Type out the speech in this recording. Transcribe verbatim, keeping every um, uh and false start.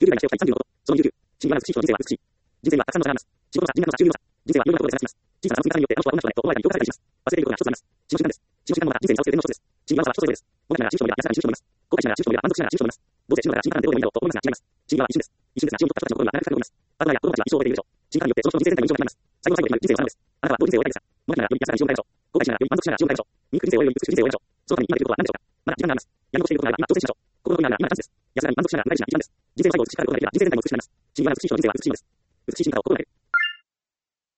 るぐらいの人をさんじゅうのこと。そのにじゅうきゅう。真理はなくし、人生は美しい。人生はたくさんの技があります。仕事の差、人脈の差、収入の差。人生はいろんなことで差がつきます。小さな積み重ねによってあの人はこんな人だねと思われたり評価されたりします。忘れていることが一つあります。死の瞬間です。死の瞬間の方が人生に差をつける点の一つです。真理はの差は人それぞれです。もがきながら中止を見れば、安らかに中止を見ます。後悔しながら中止を見れば、満足しながら中止を見ます。どうせ死ぬのなら死に方なんてどうでもいいんだろうと思いますが違います。真理は一瞬です。一瞬ですが、血を取った人たちの心には長くかかると思います。パートナーや子供たちは一生を終えているでしょう。真理によってその人の人生全体に印象が決まります。最後の最後で決まる人生は何です。あなたはどう人生を終えたいですか。もがきながらより安らかに死を迎えましょう。後悔しながらより満足しながら死を迎えましょう。醜い人生を終えるより美しい人生を終えましょう。そのために今できることは何でしょうか。まだ時間があります。やり残していることがあれば今挑戦しましょう。心の時があれば今がチャンスです。安らかに満足しながら長生きしな一番です。人生の最後を美しく変えることができれば人生全体も美しくなります。真理は美しい人の人生は美しいのです。